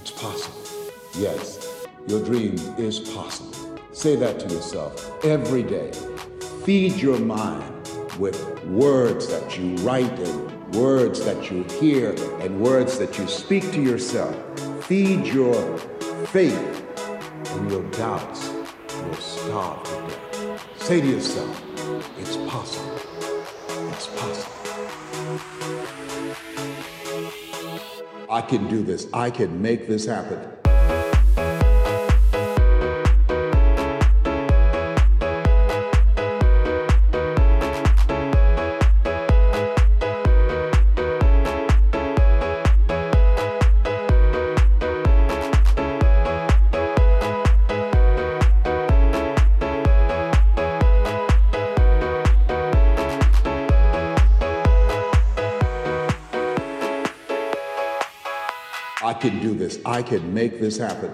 It's possible. Yes, your dream is possible. Say that to yourself every day. Feed your mind with words that you write and words that you hear and words that you speak to yourself. Feed your faith, and your doubts will starve to death. Say to yourself, it's possible. It's possible. I can do this. I can make this happen. I can do this. I can make this happen.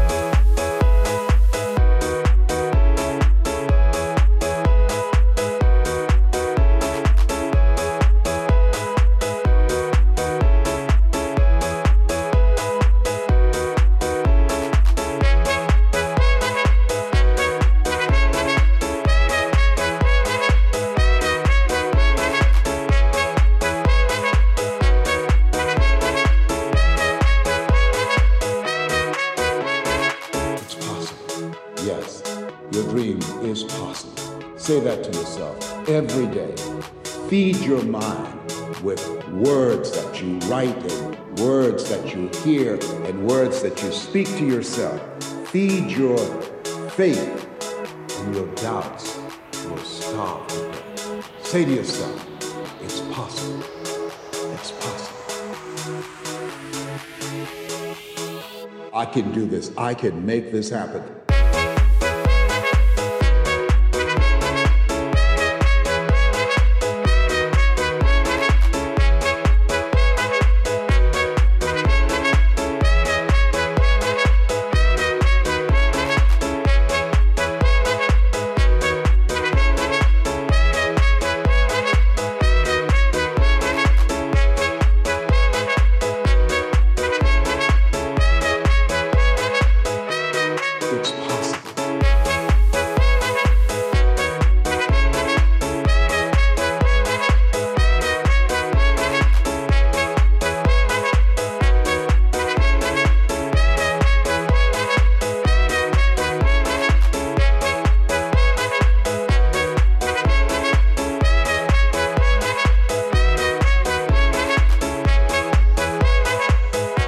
Yes, your dream is possible. Say that to yourself every day. Feed your mind with words that you write and words that you hear and words that you speak to yourself. Feed your faith, and your doubts will starve to death. Say to yourself, it's possible. It's possible. I can do this. I can make this happen.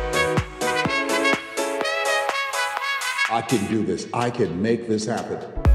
I can do this. I can make this happen.